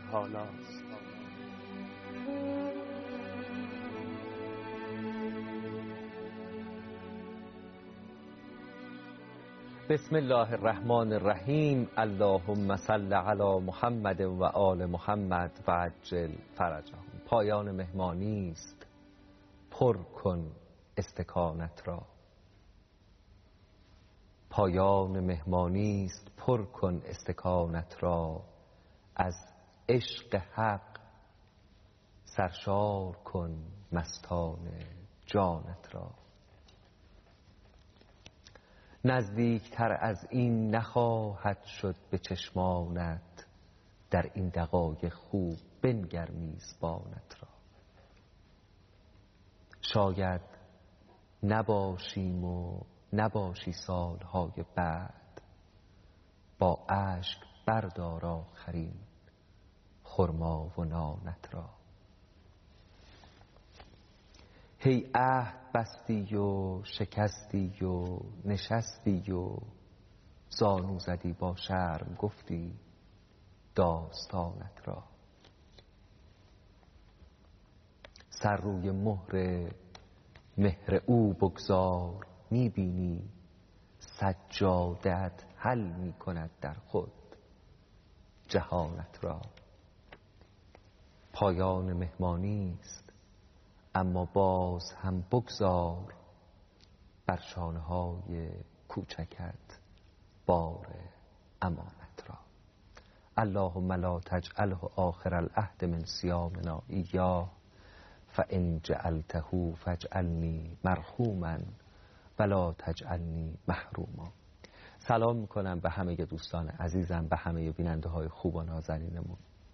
تالاست. بسم الله الرحمن الرحیم. اللهم صل علی محمد و آل محمد و عجل فرجهم. پایان مهمانی است، پر کن استکانت را. پایان مهمانی است، پر کن استکانت را. از عشق حق سرشار کن مستان جانت را. نزدیکتر از این نخواهد شد به چشمانت، در این دقایق خوب بنگر میزبانت را. شاید نباشیم و نباشی سالهای بعد، با اشک بردار آخرین خرما و نانت را. هی عهد بستی و شکستی و نشستی و زانو زدی با شرم گفتی داستانت را. سر روی مهر او بگذار، میبینی سجاده‌ات حل میکند در خود جهانت را. پایان مهمانی است، اما باز هم بگذار بر شانه‌های کوچکت بار امانت را. اللهم لا تجعله آخر العهد من صیامنا ایاه، فإن جعلته فاجعلنی مرحوما ولا تجعلنی محروما. سلام میکنم به همه دوستان عزیزم، به همه بیننده های خوب و نازنینمون.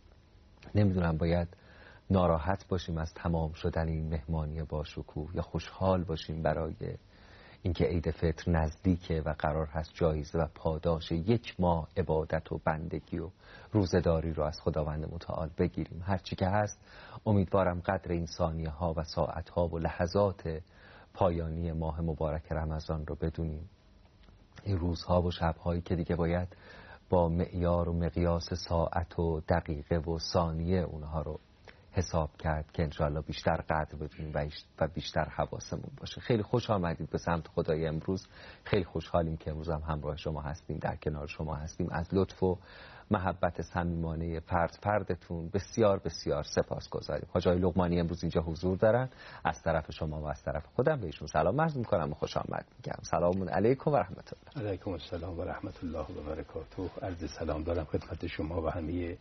نمیدونم باید ناراحت باشیم از تمام شدن این مهمانی با شکوه یا خوشحال باشیم برای اینکه عید فطر نزدیکه و قرار هست جایزه و پاداش 1 ماه عبادت و بندگی و روزه‌داری رو از خداوند متعال بگیریم. هرچی که هست امیدوارم قدر این ثانیه ها و ساعت ها و لحظات پایانی ماه مبارک رمضان رو بدونیم. این روزها و شبهایی که دیگه باید با معیار و مقیاس ساعت و دقیقه و ثانیه اونها رو حساب کرد که انشاءالله بیشتر قدر بدونیم و بیشتر حواسمون باشه. خیلی خوش آمدید به سمت خدای امروز. خیلی خوشحالیم که امروز هم همراه شما هستیم، در کنار شما هستیم. از لطف و محبت صمیمانه فردتون بسیار بسیار سپاسگزاریم. حاج آقای لقمانی امروز اینجا حضور دارن. از طرف شما و از طرف خودم بهشون سلام عرض می‌کنم و خوش آمد میگم. سلام علیکم و رحمت الله. علیکم السلام و رحمت الله و برکاته. عرض سلام دارم خدمت شما و همه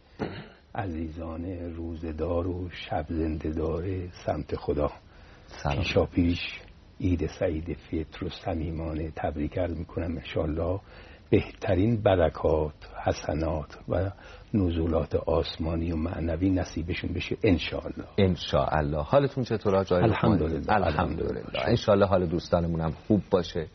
عزیزان روزدار و شب زنده‌دار سمت خدا. پیشا پیش عید سعید فطر و صمیمانه تبریک عرض میکنم. انشالله بهترین برکات، حسنات و نزولات آسمانی و معنوی نصیبشون بشه انشالله. انشالله. حالتون چطوره جای؟ الحمدلله. الحمدلله. انشالله حال دوستانمون هم خوب باشه،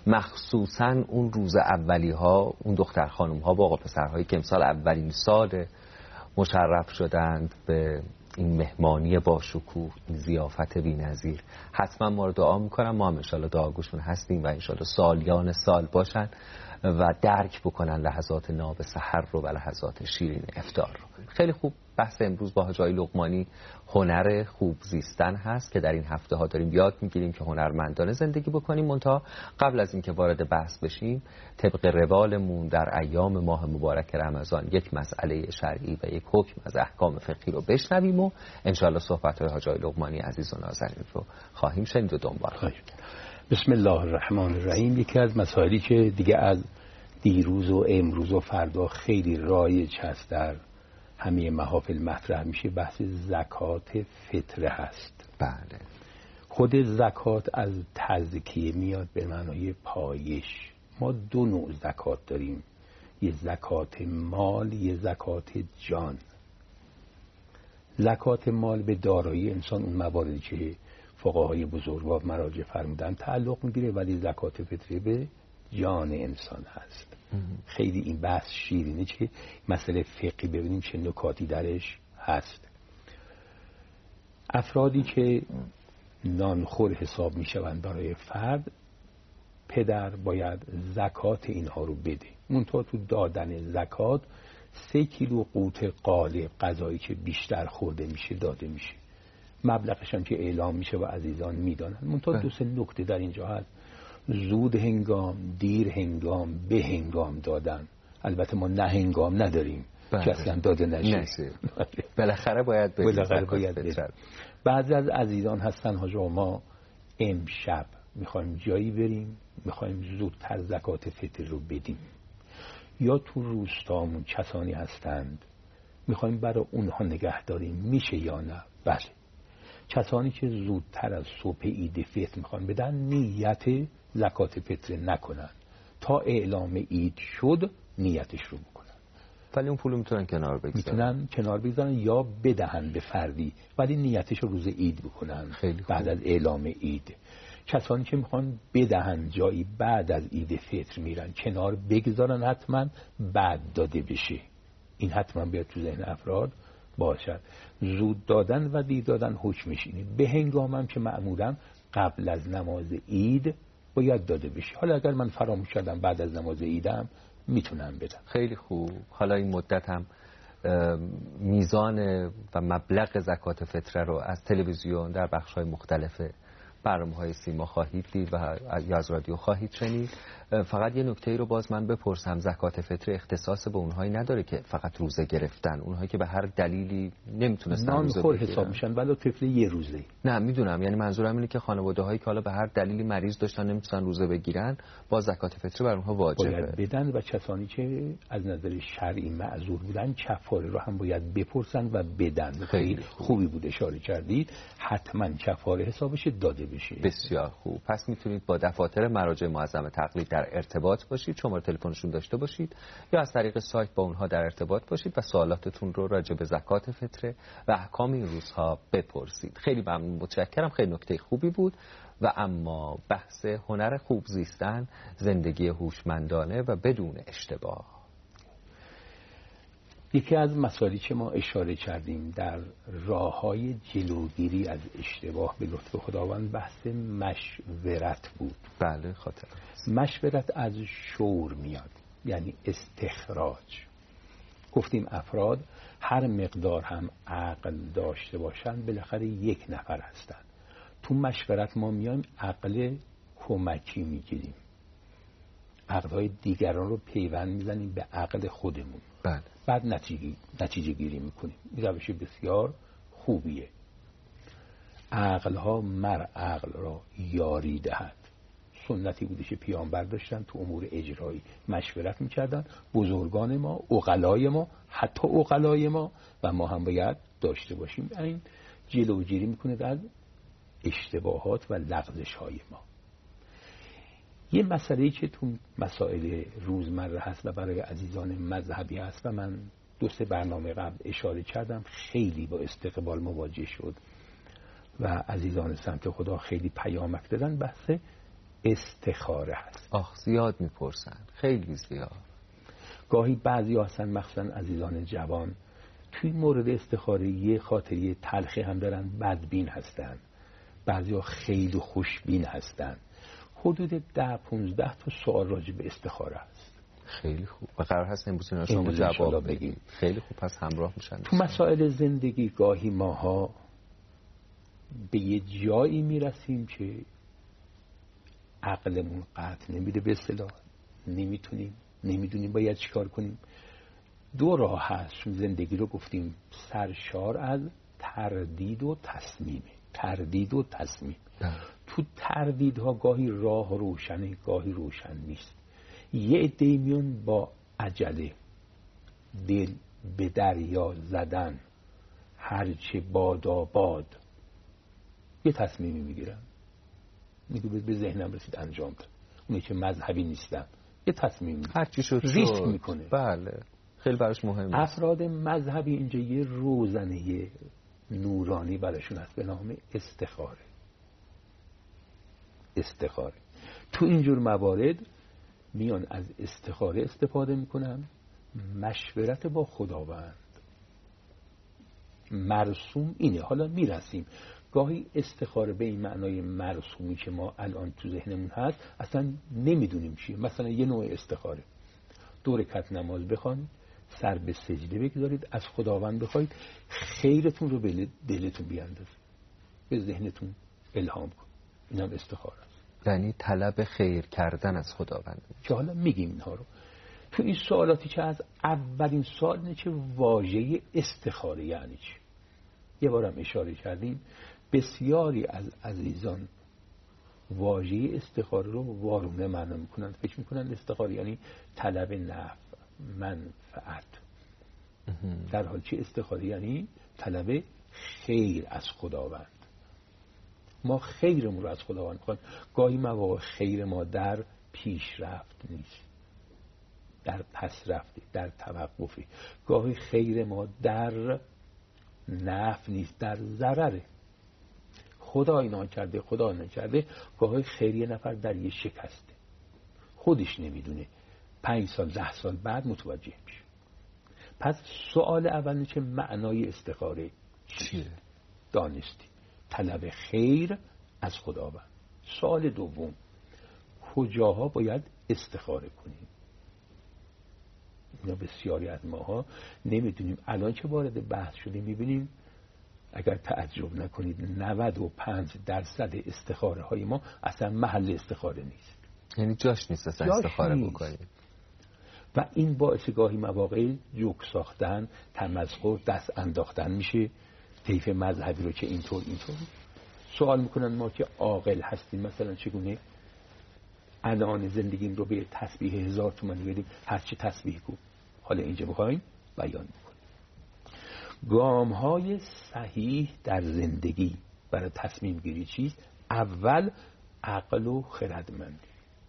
مخصوصا اون روز اولی ها، اون دختر خانم ها با آقا پسرهایی که امسال اولین سال مشرف شدند به این مهمانی با شکوه، این ضیافت بی‌نظیر. حتما ما رو دعا میکنم، ما هم انشالله دعاگوشون هستیم و انشالله سالیان سال باشن و درک بکنن لحظات ناب سحر رو و لحظات شیرین افطار رو. خیلی خوب. بحث امروز با حاج آقای لقمانی هنر خوب زیستن هست که در این هفته ها داریم یاد میگیریم که هنرمندانه زندگی بکنیم. منتها قبل از اینکه وارد بحث بشیم، طبق روالمون در ایام ماه مبارک رمضان یک مسئله شرعی و یک حکم از احکام فقهی رو بشنویم و انشالله صحبت های حاج آقای لقمانی عزیز و نازنین رو خواهیم شنید و دنبال کنیم. بسم الله الرحمن الرحیم. یکی از مسائلی که دیگه از دیروز و امروز و فردا خیلی رایج هست در همه محافل مطرح میشه، بحث زکات فطره هست. بله. خود زکات از تزکیه میاد به معنای پایش. ما 2 نوع زکات داریم، یه زکات مال، یه زکات جان. زکات مال به دارایی انسان، اون مواردی که فقهای بزرگوار مراجع فرمودن تعلق میگیره، ولی زکات فطره به جان انسان هست. خیلی این بحث شیرینه که مسئله فقهی ببینیم چه نکاتی درش هست. افرادی که نانخور حساب میشوند برای فرد، پدر باید زکات اینها رو بده. منتها تو دادن زکات 3 کیلو قوت قالب غذایی که بیشتر خورده میشه داده میشه. مبلغش هم که اعلام میشه و عزیزان میدانن. منتها 2-3 نکته در اینجا هست. زود هنگام، دیر هنگام، به هنگام دادن. البته ما نه هنگام نداریم که اصلا داده نشه. بالاخره باید بدیم. بعضی از عزیزان هستن حاج ما امشب میخوایم جایی بریم، میخوایم زودتر زکات فطر رو بدیم، یا تو روستامون کسانی هستند میخوایم برای اونها نگه داریم، میشه یا نه؟ بله. کسانی که زودتر از صبح عید فطر میخوان بدن نیت زکات فطر نکنن تا اعلام عید شد نیتش رو بکنن. ولی اون پولو میتونن کنار بگذارن. میتونن کنار بگذارن یا بدهن به فردی، ولی نیتش رو روز عید بکنن. خیلی بعد از اعلام عید. کسانی که میخوان بدهن جایی بعد از عید فطر میرن کنار بگذارن، حتما بعد داده بشه. این حتما بیاد تو ذهن افراد باشد. زود دادن و دیر دادن حکمش اینه. به هنگام هم که معمولا قبل از نماز عید باید داده بشه. حالا اگر من فراموش کردم بعد از نماز عیدم میتونم بدم. خیلی خوب. حالا این مدت هم میزان و مبلغ زکات فطره رو از تلویزیون در بخش‌های مختلف برنامه‌های سیما خواهید دید و یا از رادیو خواهید شنید. فقط یه نکته ای رو باز من بپرسم، زکات فطر اختصاص به اونهایی نداره که فقط روزه گرفتن، اونهایی که به هر دلیلی نمیتونستن روزه بگیرن حساب میشن ولی طفل یه روزه. نه میدونم، یعنی منظورم اینه که خانواده‌هایی که حالا به هر دلیلی مریض داشتن نمیتونن روزه بگیرن، با زکات فطر بر اونها واجبه باید بدن. و کسانی که از نظر شرعی معذور بودن کفاره رو هم باید بپرسن و بدن. خیلی خوبی بود اشاره کردید، حتما کفاره حسابش داده بشه. بسیار خوب. پس میتونید با دفاتر مراجع معظم تقلید در ارتباط باشید، شماره تلفنشون داشته باشید یا از طریق سایت با اونها در ارتباط باشید و سوالاتتون رو راجع به زکات فطره و احکام این روزها بپرسید. خیلی ممنون، متشکرم. خیلی نکته خوبی بود. و اما بحث هنر خوب زیستن، زندگی هوشمندانه و بدون اشتباه. یکی از مسائلی که ما اشاره کردیم در راه‌های جلوگیری از اشتباه به لطف خداوند بحث مشورت بود. بله خاطر. مشورت از شور میاد، یعنی استخراج. گفتیم افراد هر مقدار هم عقل داشته باشن بالاخره یک نفر هستن. تو مشورت ما میایم عقل کمکی میگیریم، عقل‌های دیگران رو پیوند میزنیم به عقل خودمون. بله. بعد نتیجه گیری میکنیم. این روش بسیار خوبیه. عقل‌ها مر عقل را یاری دهد. سنتی بوده که پیامبر داشتن تو امور اجرایی مشورت میکردن. بزرگان ما، عقلای ما، حتی عقلای ما و ما هم باید داشته باشیم. این جلوگیری میکنه از اشتباهات و لغزش‌های ما. یه مسئله‌ای که تو مسائل روزمره هست و برای عزیزان مذهبی هست و من 2-3 برنامه قبل اشاره کردم، خیلی با استقبال مواجه شد و عزیزان سمت خدا خیلی پیامک دادن، بحث استخاره هست. زیاد میپرسن، خیلی زیاد. گاهی بعضی هستن مخصوصا عزیزان جوان توی مورد استخاره یه خاطری تلخی هم دارن، بدبین هستن. بعضی ها خیلی خوشبین هستن. حدود 10-15 تا سوال راجع به استخاره هست. خیلی خوب. و قرار هست امروز اینا شما جواب بگیم. خیلی خوب. پس همراه میشن. تو مسائل زندگی گاهی ماها به یه جایی میرسیم که عقلمون قطع نمیده، به اصطلاح نمیدونیم باید چیکار کنیم. 2 راه هست. زندگی رو گفتیم سرشار از تردید و تصمیم. تو تردیدها گاهی راه روشنه، گاهی روشن نیست. یه عده‌ای میان با عجله، دل به دریا زدن، هرچه باد یه تصمیمی میگیرن، میگه به ذهنم رسید انجام دادم. اونی که مذهبی نیستن یه تصمیم هرچی شد ریسک میکنه. بله خیلی براش مهمه. افراد مذهبی اینجا یه روزنه نورانی براشون هست به نام استخاره. تو اینجور موارد میان از استخاره استفاده میکنن. مشورت با خداوند مرسوم اینه. حالا میرسیم گاهی استخاره به این معنای مرسومی که ما الان تو ذهنمون هست اصلا نمیدونیم چیه. مثلا یه نوع استخاره 2 رکعت نماز بخوانید، سر به سجده بگذارید، از خداوند بخواید خیرتون رو به دلتون بیاندازید، به ذهنتون الهام کن. این هم استخاره است، یعنی طلب خیر کردن از خداوند. که حالا میگیم اینها رو تو این سوالاتی که از اولین سوال اینه که واژه استخاره یعنی چی. یه بارم اشاره کردیم بسیاری از عزیزان واژه استخاره رو وارونه معنا میکنن، فکر میکنن استخاره یعنی طلب نفع منفعت، در حالی که استخاره یعنی طلب خیر از خداوند. ما خیرمون رو از خداوند میخوایم. گاهی مواقع خیر ما در پیشرفت نیست، در پس رفتی، در توقفی. گاهی خیر ما در نفع نیست، در ضرره. خدا اینا کرده، خدا نکرده. گاهی خیر یه نفر در یه شکسته، خودش نمیدونه، 5 سال 10 سال بعد متوجه میشه. پس سوال اول که معنای استخاره چیه؟ دانستی طلب خیر از خداوند. سوال دوم کجاها باید استخاره کنیم؟ اینا بسیاری از ماها نمیدونیم. الان که وارد بحث شدیم میبینیم، اگر تعجب نکنید 95% استخاره های ما اصلا محل استخاره نیست، یعنی جاش نیست اصلا استخاره بکنید. و این باعث گاهی مواقع جوک ساختن، تمسخر، دست انداختن میشه. طیف مذهبی رو که اینطور سوال میکنن ما که عاقل هستیم مثلا چگونه الان زندگیم رو به تسبیح 1000 تومانی بدیم، هرچی تسبیح کو. حالا اینجا بخوایم بیان میکنیم گام های صحیح در زندگی برای تصمیم گیری چیست؟ اول عقل و خردمندی.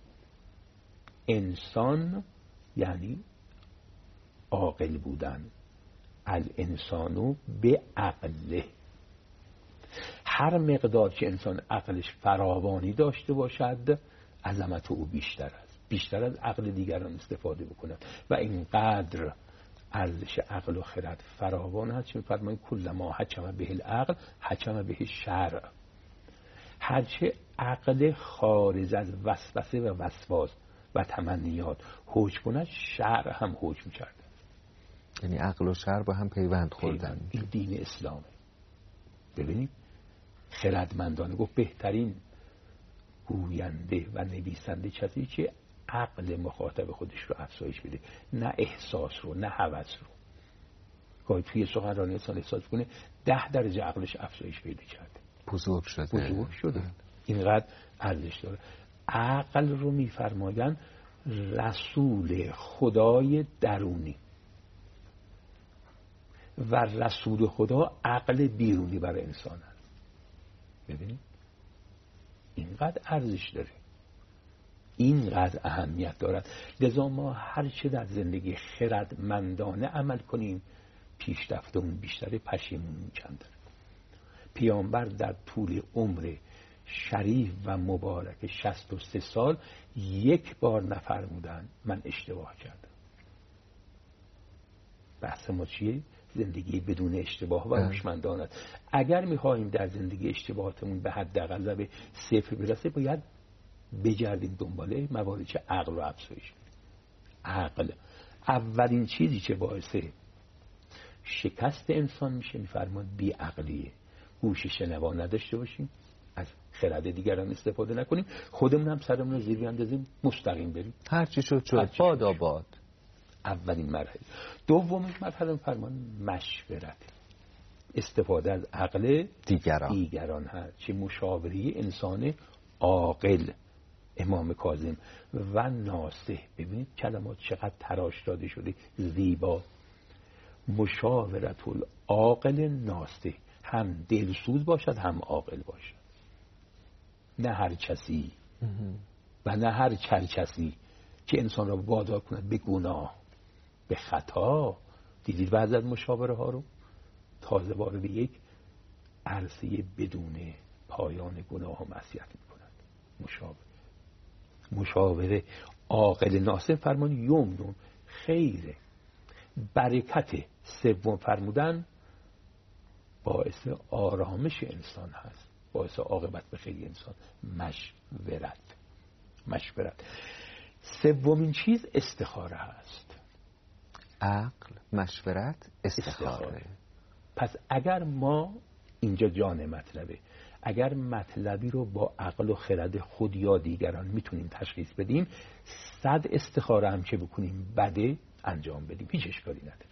انسان یعنی عاقل بودن، الانسانو به عقله. هر مقدار که انسان عقلش فراوانی داشته باشد عظمت او بیشتر از عقل دیگران استفاده بکند و اینقدر ارزش عقل و خرد فراوان هست که می‌فرمایند کلما حکم به العقل حکم به شرع. هرچه عقل خارج از وسوسه و وسواس و تمنیات حکم کند، شرع هم حکم کرده. یعنی عقل و شرع با هم پیوند خوردن. این دین اسلامه. ببینید خردمندانه گفت بهترین گوینده و نویسنده کسی که عقل مخاطب خودش رو افزایش بده، نه احساس رو، نه هوس رو. گاهی توی سخنرانی انسان احساس کنه 10 درجه عقلش افزایش پیدا کرده، بزرگ شده. اینقدر ارزش داره. عقل رو میفرمایند رسول خدای درونی و رسول خدا عقل بیرونی برای انسان هست. ببینید اینقدر ارزش داره، اینقدر اهمیت دارد. لذا ما هر چه در زندگی خردمندانه عمل کنیم پیشرفتمون بیشتره، پشیمونمون کمتره. پیامبر در طول عمر شریف و مبارک 63 سال یک بار نفرمودن من اشتباه کردم. بحث ما چیه؟ زندگی بدون اشتباه و هوشمندانه. اگر می‌خواهیم در زندگی اشتباهاتمون به حداقل به صفر برسه باید بگردیم دنباله مواردی که عقل رو افزایش میده. عقل اولین چیزی که باعث شکست انسان میشه میفرماد بی عقلیه. گوش شنوا نداشته باشیم، از خرد دیگران استفاده نکنیم، خودمون هم سرمون رو زیر بیاندازیم، مستقیم بریم هر چی شد باد آباد. اولین مرحله. دومین مرحله فرمان مشورت، استفاده از عقل دیگران هست، چه مشاوره انسان عاقل. امام کاظم و ناصح، ببینید کلمات چقدر تراش داده شده زیبا. مشاورت العاقل ناصح، هم دلسوز باشد هم عاقل باشد، نه هر کسی و نه هر چرکسی که انسان را وادار کند به گناه، به خطا. دیدید بعضی از مشاوره ها رو تازه وارد یک عرصه بدون پایان گناه و معصیت می‌کند. مشاوره عاقل ناصح فرمان یوم خیره، برکت. سوم فرمودن باعث آرامش انسان هست، باعث عاقبت به خیر انسان. مشورت. سومین چیز استخاره هست. عقل، مشورت، استخاره. پس اگر ما اینجا جان مطلبه، اگر مطلبی رو با عقل و خرد خود یا دیگران میتونیم تشخیص بدیم، 100 استخاره هم که بکنیم بده انجام بدیم، هیچ اشکالی نداره.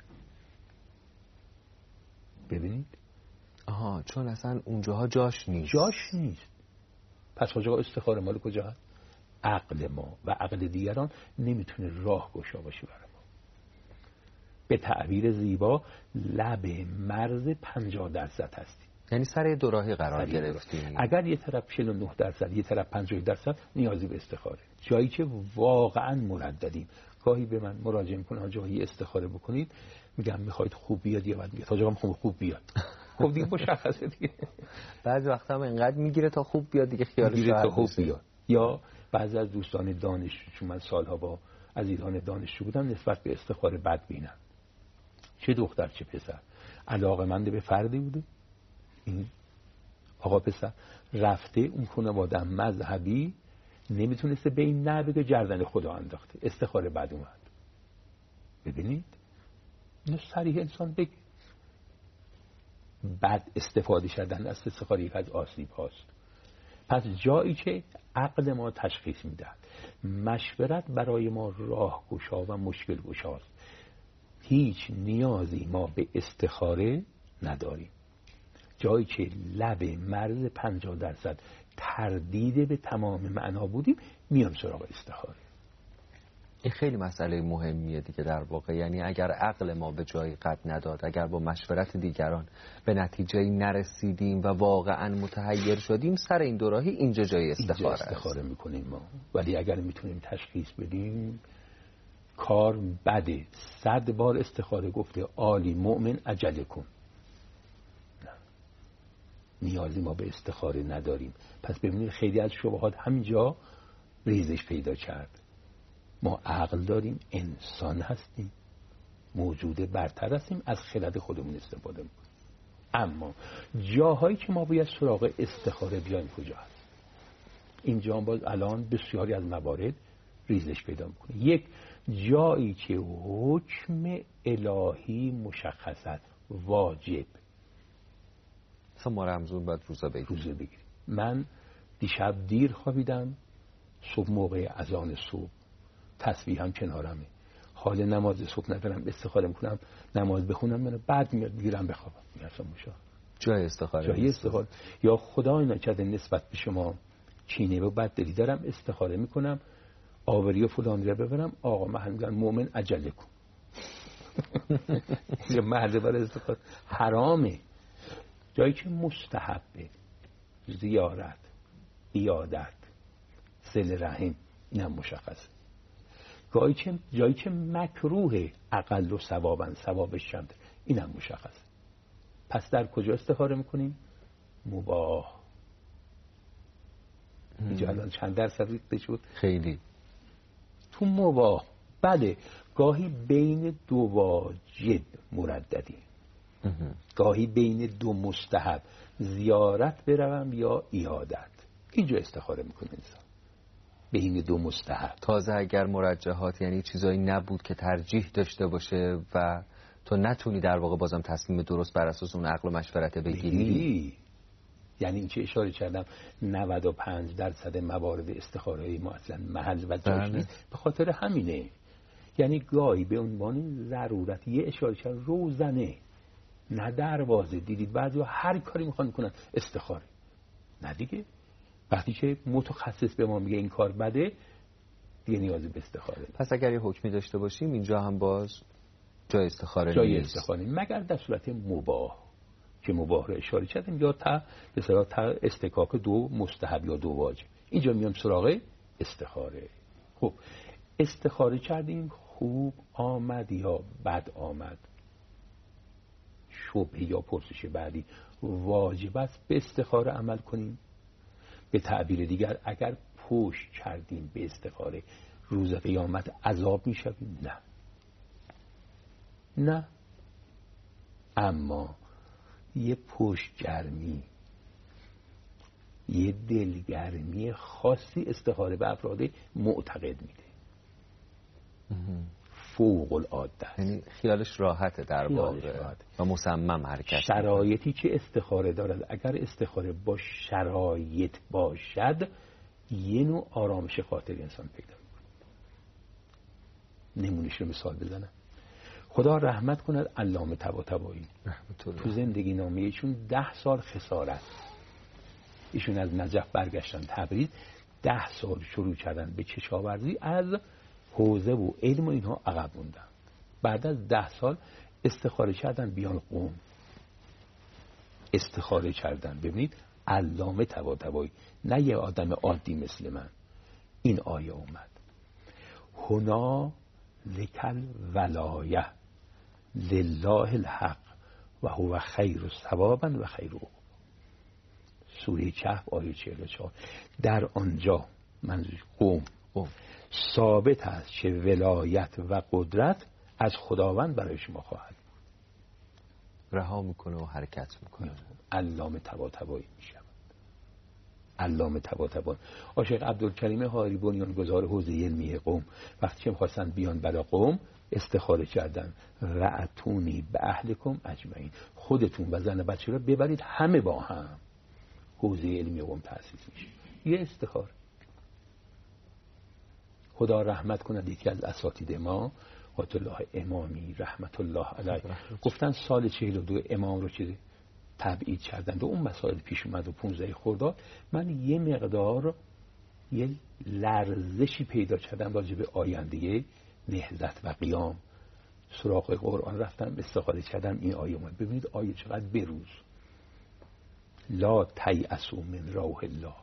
ببینید، چون اصلا اونجاها جاش نیست. پس آقا استخاره مال کجا هست؟ عقل ما و عقل دیگران نمیتونه راه گشا باشه برای ما. به تعبیر زیبا لب مرز 50% هستیم، یعنی سر دوراهی قرار گرفتیم. اگر یه طرف 49%، یه طرف 50%، نیازی به استخاره. جایی که واقعا مرددیم، گاهی به من مراجعه میکنه جایی استخاره بکنید، میگم میخواید خوب بیاد یا بد بیاد؟ تا جا میخوام خوب بیاد. خب دیگه مشخصه دیگه. بعضی وقتا هم اینقدر میگیره تا خوب بیاد دیگه، خیالش راحت خوب بیاد. یا بعضی از دوستان دانشجو، چون من سالها با عزیزان دانشجو بودم، نسبت به استخاره بد بینم. چه دختر چه پسر علاقه‌مند به فردی بوده، این آقا پسر رفته اون خانواده مذهبی، نمیتونسته به این نه بگه گردن خدا انداخته، استخاره بد اومد. ببینید اینو صریح انسان بگه. بد استفاده شدن از استخاره یک از آسیب هاست. پس جایی که عقل ما تشخیص میدهد، مشورت برای ما راه گشا و مشکل گشاست، هیچ نیازی ما به استخاره نداریم. جایی که لب مرز 50% تردید به تمام معنا بودیم، میام سراغ استخاره. این خیلی مسئله مهمیه دیگه در واقع. یعنی اگر عقل ما به جایی قد نداد، اگر با مشورت دیگران به نتیجه‌ای نرسیدیم و واقعا متحیر شدیم، سر این دوراهی اینجا جای استخاره میکنیم ما. ولی اگر میتونیم تشخیص بدیم کار بده، 100 بار استخاره گفته عالی مؤمن عجله کن، نه، نیازی ما به استخاره نداریم. پس ببینید خیلی از شبهات همینجا ریزش پیدا کرد. ما عقل داریم، انسان هستیم، موجود برتر هستیم، از خرد خودمون استفاده میکنیم. اما جاهایی که ما باید سراغ استخاره بیایم کجا هست؟ اینجا باز الان بسیاری از موارد ریزش پیدا میکنه. یک، جایی که حکم الهی مشخص است، واجب. مثلا ما رمضان باید روزه بگیریم. من دیشب دیر خوابیدم، صبح موقع اذان صبح تسبیح هم کنارمه، حال نماز صبح ندارم، استخاره میکنم نماز بخونم، من بعد میگیرم بخوابم. میرسم مشا جای استخاره. یا خدای نکرده نسبت به شما کینه و بد دلی دارم، استخاره میکنم آوری و فلان رو ببرم، آقا محل میگن مؤمن عجله کن. اینجا محل برای استخاره حرامه. جایی که مستحبه، زیارت، عیادت، صله رحم، اینم مشخصه. جایی که مکروه، اقل و ثوابش چند، اینم مشخصه. پس در کجا استخاره میکنیم؟ مباح. اینجا الان چند درصد ریخته شد؟ خیلی. تو مباح. بله، گاهی بین دو واجب مرددی، گاهی بین دو مستحب، زیارت بروم یا عیادت. اینجا استخاره میکنه انسان بین دو مستحب. تازه اگر مرجحات، یعنی چیزایی نبود که ترجیح داشته باشه و تو نتونی در واقع بازم تصمیم درست بر اساس اون عقل و مشورت بگیری. یعنی این که اشاره کردم 95% موارد استخاره ما اصلا محل و جاش نیست، به خاطر همینه. یعنی گاهی به عنوان ضرورت یه اشاره کرد روزنه، نه دروازه. دیدید بعضی هر کاری میخوان میکنن استخاره، نه دیگه. وقتی که متخصص به ما میگه این کار بده، دیگه نیازی به استخاره. پس اگر یه حکمی داشته باشیم اینجا هم باز جای استخاره نیست، مگر در صورت مباح که مباح رو اشاره کردیم، یا تا استکاک دو مستحب یا دو واجب. اینجا میام سراغ استخاره. خب استخاره کردیم، خوب آمد یا بد آمد، شبهه یا پرسش بعدی، واجب است به استخاره عمل کنیم. به تعبیر دیگر اگر پشت کردیم به استخاره، روز قیامت عذاب میشویم؟ نه. اما یه پشت گرمی، یه دلگرمی خاصی استخاره به افراد معتقد میده. فوق العاده است. یعنی خیالش راحته در واقع و مصمم حرکت. شرایطی که استخاره دارد، اگر استخاره با شرایط باشد یه نوع آرامش خاطر انسان پیدا می‌کنه. نمونهش رو مثال بزنم. خدا رحمت کند علامه طباطبایی تو زندگی نامه ایشون 10 سال خسارت، ایشون از نجف برگشتن تبریز، 10 سال شروع کردن به کشاورزی، از حوزه و علم و اینها عقب موندن. بعد از 10 سال استخاره کردن بیان قم، استخاره کردن. ببینید علامه طباطبایی، نه یه آدم عادی مثل من. این آیه اومد هنا لکل ولایه لله الحق و هو خیر ثوابا و خیر عقبا. سوره کهف آیه 44. در آنجا منظور قوم ثابت است که ولایت و قدرت از خداوند برای شما خواهد. رها میکنه و حرکت میکنه. علامه طباطبایی میشه. علامه طباطبایی. عاشق عبدالکریم حاری بنیانگذار حوزه علمی قم، وقتی که می‌خواستن بیان برای قم استخاره کردن، رأتونی به اهلکم اجمعین، خودتون و زن بچه رو ببرید همه با هم. حوزه علمی قم تأسیس میشه. یه استخاره. خدا رحمت کند یکی از اساتید ما آیت الله امامی رحمت الله علیه گفتن سال 42 امام رو که تبعید کردن و اون مسائل پیش اومد و 15 خرداد، من یه مقدار یه لرزشی پیدا کردم راجع به آینده نهضت و قیام. سراغ قرآن رفتم استخاره کردم، این آیه اومد. ببینید آیه چقدر بروز. لا تیأسوا من روح الله،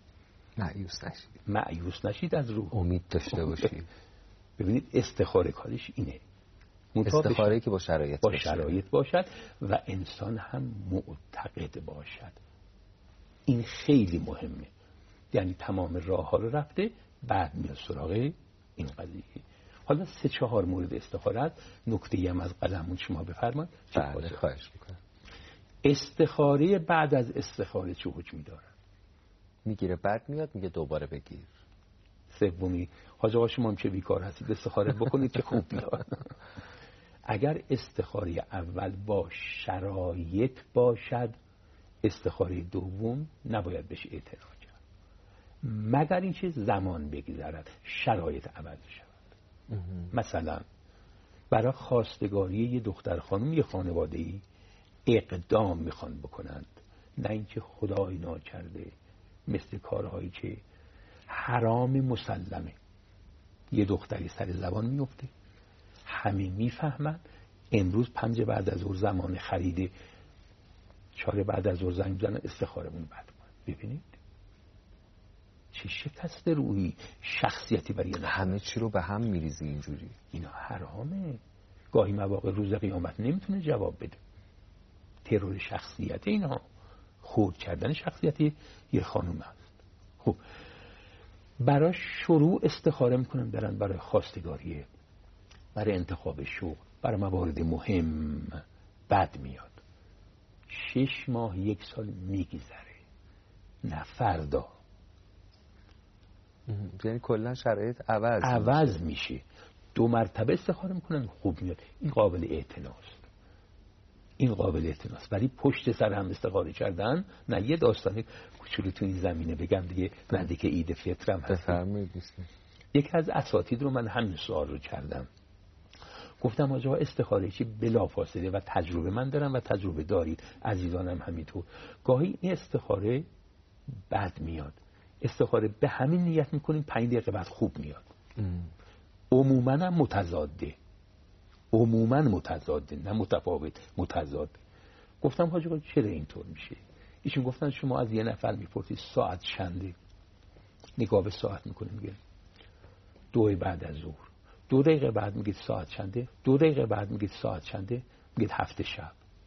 مایوس نشید از روح، امید داشته باشید. ببینید استخاره کارش اینه، استخاره که با شرایط باشد و انسان هم معتقد باشد. این خیلی مهمه. یعنی تمام راه ها رو رفته، بعد میاد سراغ این قضیه. حالا 3-4 مورد استخاره، نکته هم از قلمون شما بفرمایید. بله خواهش میکنم. استخاره بعد از استخاره چه حکمی داره؟ میگیره بعد میاد میگه دوباره بگیر. سومی حاج آقا شما هم که بیکار هستید استخاره بکنید که خوب میاد. اگر استخاره اول با شرایط باشد، استخاره دوم نباید بهش اعتنا کرد، مگر اینکه زمان بگذرد شرایط عوض شود. مثلا برای خواستگاری یه دختر خانم یه خانواده‌ای اقدام میخوان بکنند، نه اینکه خدای ناکرده مثل کارهایی که حرام مسلمه یه دختری سر زبان میفته، همه میفهمن. امروز 5 بعد از ظهر زمان خرید، 4 بعد از ظهر زنگ بزنن استخارمون بعد. ببینید چه شکست روحی، شخصیتی برای همه چی رو به هم میریزی اینجوری. اینا حرامه. گاهی مواقع روز قیامت نمیتونه جواب بده. ترور شخصیت اینها، خرد کردن شخصیتی یه خانوم هست. خب برای شروع استخاره میکنن، برن برای خواستگاریه، برای انتخاب شغل، برای موارد مهم. بعد میاد 6 ماه 1 سال میگذره، نه فردا. یعنی کلا شرایط عوض میشه. 2 مرتبه استخاره میکنن، خوب میاد. این قابل اعتناست. ولی پشت سر هم استخاره کردن نه. یه داستانی کوچولو تو این زمینه بگم دیگه، نزدیک عید فطرم هست. یکی از اساتید رو من همین سوال رو کردم، گفتم آقا استخاره چی بلافاصله و تجربه من دارم و تجربه دارید عزیزانم همینطور، گاهی این استخاره بد میاد، استخاره به همین نیت میکنیم 5 دقیقه بعد خوب میاد. عموما هم متضاده، نه متفاوت، متضاد. گفتم حاج آقا چرا اینطور میشه؟ ایشون گفتن شما از یه نفر میپرسید ساعت چنده، نگاه به ساعت میکنه میگه 2 بعد از ظهر، 2 دقیقه بعد میگید ساعت چنده، 2 دقیقه بعد میگید ساعت چنده، میگید 7 شب.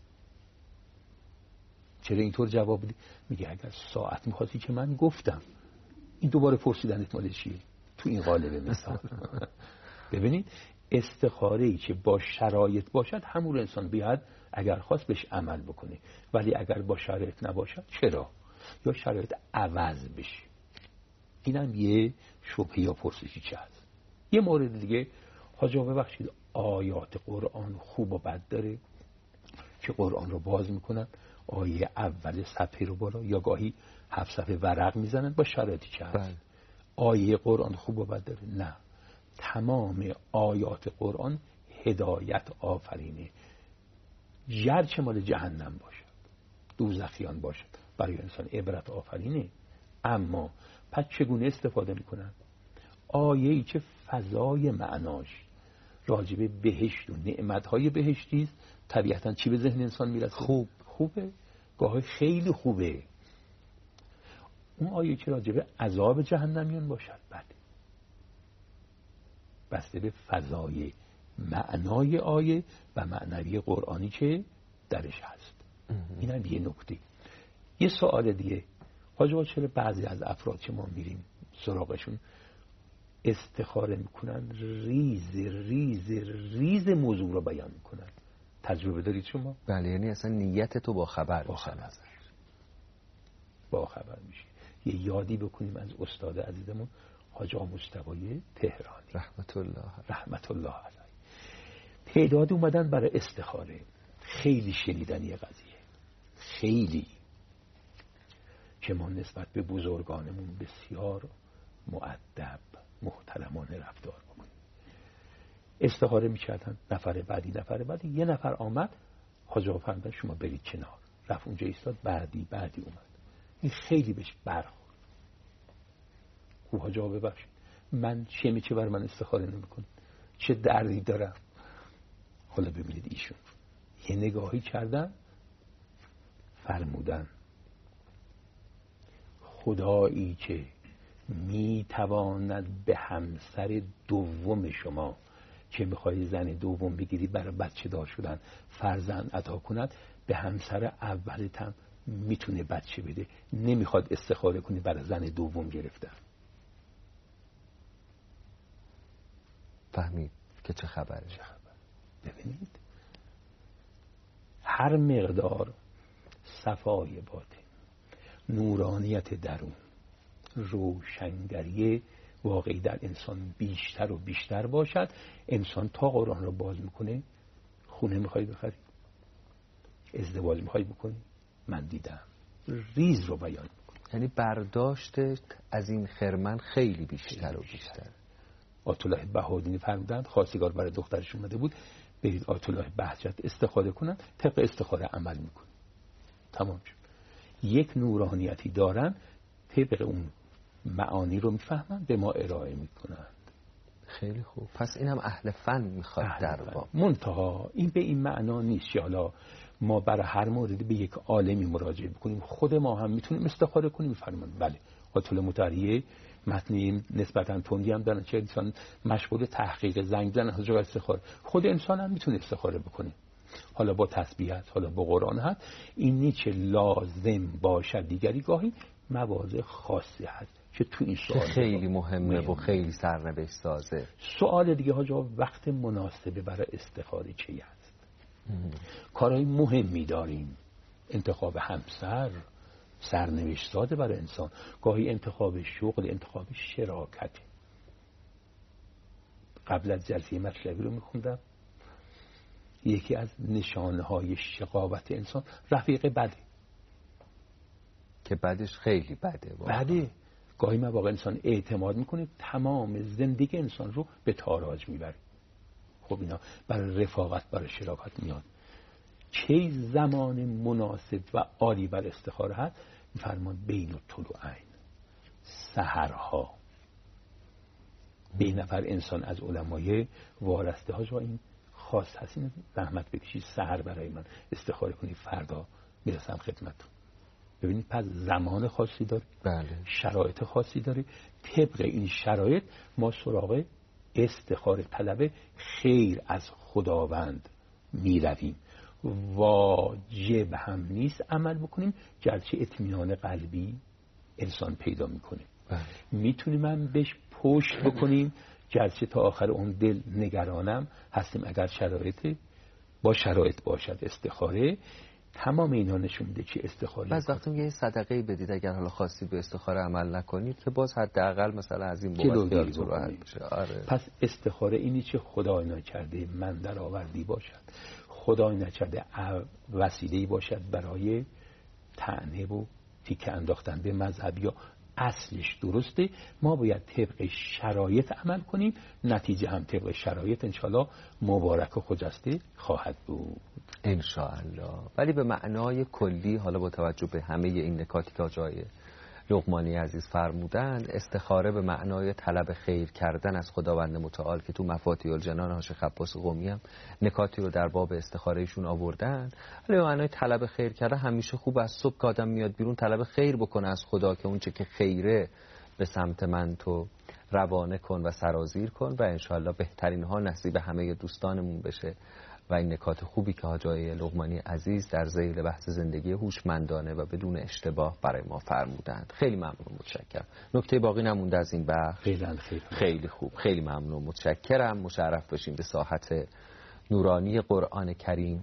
چرا اینطور جواب بدی؟ میگه اگر ساعت میخواستی که من گفتم. این دوباره پرسیدنت مال چیه؟ تو این قالب مثال. ببینید استخاره‌ای که با شرایط باشد همون انسان بیاد اگر خواست بهش عمل بکنه، ولی اگر با شرایط نباشد چرا؟ یا شرایط عوض بشه. اینم یه شبهه یا پرسشی چه هست. یه مورد دیگه حاج آقا ببخشید آیات قرآن خوب و بد داره که قرآن رو باز میکنن، آیه اول صفحه رو بالا یا گاهی 7 صفحه ورق میزنن با شرایطی که هست. آیه قرآن خوب و بد داره؟ نه، تمام آیات قرآن هدایت آفرینه، گرچه مال جهنم باشد، دوزخیان باشد، برای انسان عبرت آفرینه. اما پس چگونه استفاده میکنن؟ آیه‌ای که فضای معناش راجب بهشت و نعمتهای بهشتی است، طبیعتاً چی به ذهن انسان میرسه؟ خوبه، گاهی خیلی خوبه. اون آیه که راجب عذاب جهنمیان باشد، بله، بسته به فضای معنای آیه و معنوی قرآنی که درش هست. این هم یه نکته. یه سوال دیگه، حاج آقا چرا بعضی از افراد که ما میریم سراغشون استخاره میکنن ریز ریز ریز موضوع رو بیان میکنن؟ تجربه دارید شما؟ بله، یعنی اصلا نیت تو با خبر میشه. یه یادی بکنیم از استاد عزیزمون حاج آقا مصطفی تهرانی رحمت الله علیه. تعداد اومدن برای استخاره، خیلی شنیدنی قضیه، خیلی، که ما نسبت به بزرگانمون بسیار مؤدب محترمانه رفتار بکنیم. استخاره میکردن، نفر بعدی یه نفر آمد، حاج آقا فرمودن شما برید کنار، رفت اونجا ایستاد، بعدی اومد. این خیلی بهش برخورد. حاج آقا ببخشید، من چه بر من استخاره نمی‌کنی؟ چه دردی دارم؟ حالا ببینید ایشون یه نگاهی کردن، فرمودن خدایی که میتواند به همسر دوم شما که میخوای زن دوم بگیری برای بچه دار شدن فرزند عطا کند، به همسر اولت هم میتونه بچه بده، نمیخواد استخاره کنی برای زن دوم گرفتن. فهمید که چه خبره. ببینید هر مقدار صفای باطن، نورانیت درون، روشنگری واقعی در انسان بیشتر و بیشتر باشد، انسان تا قرآن رو باز میکنه. خونه میخوای بخری؟ ازدواج میخوای بکنی؟ من دیدم ریز رو بیان میکنه. یعنی برداشتش از این خرمن خیلی بیشتر و بیشتر. آیت الله بهادینی فرمودند خواستگار برای دخترش اومده بود، برید آیت الله بهجت استخاره کنن، طبق استخاره عمل میکنه. تمام شد. یک نورانیتی دارن، طبق اون معانی رو میفهمن، به ما ارائه میکنن. خیلی خوب. پس اینم اهل فن میخواد در واقع. منتها این به این معنا نیست که حالا ما برای هر موردی به یک عالمی مراجعه بکنیم، خود ما هم میتونیم استخاره کنیم. میفرمان بله، آیت الله مطهری متنی نسبتاً تندی هم دارن که انسان مشغول تحقیق زنگ زدن از جای استخاره، خود انسان هم میتونه استخاره بکنه، حالا با تسبیح هست، حالا با قرآن هست. این نیست که لازم باشد. دیگری گاهی مواضع خاصی هست که تو این سوال خیلی مهمه و خیلی سرنوشت سازه. سوال دیگه ها جا وقت مناسبه برای استخاره چی هست؟ کارهای مهمی داریم، انتخاب همسر سرنوشت سازه برای انسان، گاهی انتخاب شغل، انتخاب شراکت. قبل از جلسه مطلبی رو میخوندم، یکی از نشانهای شقاوت انسان رفیق بده، که بعدش خیلی بده. گاهی مواقع انسان اعتماد میکنه تمام زندگی انسان رو به تاراج میبره. خب اینا برای رفاقت، برای شراکت میاد. چه زمان مناسب و عالی بر استخاره هست؟ میفرمان بین الطلوعین، سحرها. به نفر انسان از علمای وارسته ها جا این خاص هست، این رحمت بکشید سحر برای من استخاره کنی، فردا میرسم خدمتتون. ببینید پس زمان خاصی داره، بله. شرایط خاصی داره. طبق این شرایط ما سراغ استخاره طلب خیر از خداوند میرویم. واجب هم نیست عمل بکنیم، گرچه اطمینان قلبی انسان پیدا میکنه. میتونیم هم بهش پشت بکنیم، گرچه تا آخر اون دل نگرانم هستیم. اگر با شرایط باشد استخاره، تمام اینا نشون میده چه استخاره. بعض وقتا یه صدقه بدید اگر حالا خواستید به استخاره عمل نکنید که باز حداقل مثلا از این بابت خیالتون راحت بشه. آره. پس استخاره اینی چه خدای نکرده من در آوردی باشد، خدای نکرده وسیله‌ای باشد برای طعنه و تیکه انداختن به مذهب، یا اصلش درسته. ما باید طبق شرایط عمل کنیم، نتیجه هم طبق شرایط انشالله مبارک و خجسته خواهد بود انشاءالله. ولی به معنای کلی، حالا با توجه به همه این نکاتی که آقای لقمانی عزیز فرمودن، استخاره به معنای طلب خیر کردن از خداوند متعال که تو مفاتیح الجنان حاج عباس قمی هم نکاتی رو در باب استخاره ایشون آوردن. ولی به معنای طلب خیر کردن همیشه خوب از صبح که آدم میاد بیرون طلب خیر بکنه از خدا که اون چه که خیره به سمت من تو روانه کن و سرازیر کن و انشاءالله بهترین ها نصیب همه دوستانمون بشه. و این نکات خوبی که حاجای لقمانی عزیز در ذیل بحث زندگی هوشمندانه و بدون اشتباه برای ما فرمودند. خیلی ممنون، متشکرم. نکته باقی نمونده از این بحث؟ خیلی خوب، خیلی ممنون، متشکرم. مشرف بشیم به ساحت نورانی قرآن کریم.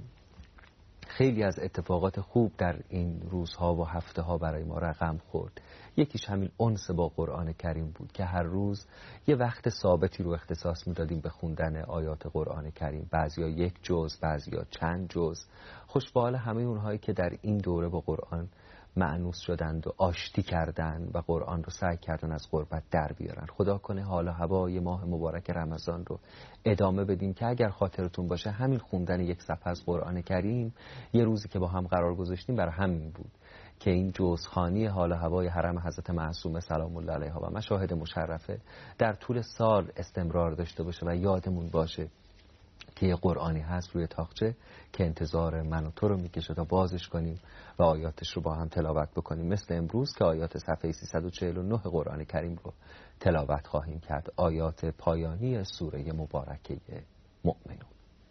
خیلی از اتفاقات خوب در این روزها و هفته ها برای ما رقم خورد. یکیش همین انس با قرآن کریم بود که هر روز یه وقت ثابتی رو اختصاص میدادیم به خوندن آیات قرآن کریم، بعضیا یک جزء، بعضیا چند جزء. خوشبال همه اونهایی که در این دوره با قرآن مأنوس شدند و آشتی کردند و قرآن رو سعی کردن از غربت در بیارن. خدا کنه حال و هوای ماه مبارک رمضان رو ادامه بدیم که اگر خاطرتون باشه همین خوندن یک صفحه از قرآن کریم یه روزی که با هم قرار گذاشتیم برای همین بود که این جزخوانی حال و هوای حرم حضرت معصومه سلام الله علیها و مشاهد مشرفه در طول سال استمرار داشته باشه و یادمون باشه که یه قرآنی هست روی تاقچه که انتظار من و تو رو میکشه تا بازش کنیم و آیاتش رو با هم تلاوت بکنیم، مثل امروز که آیات صفحه 349 قرآن کریم رو تلاوت خواهیم کرد، آیات پایانی سوره مبارکه مؤمنون.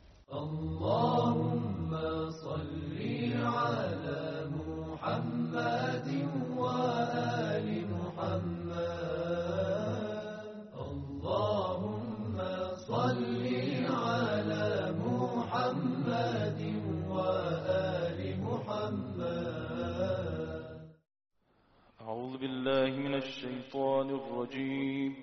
اللهم صل على محمد و آل محمد. اللهم صل على محمد و آل محمد. أعوذ بالله من الشيطان الرجيم.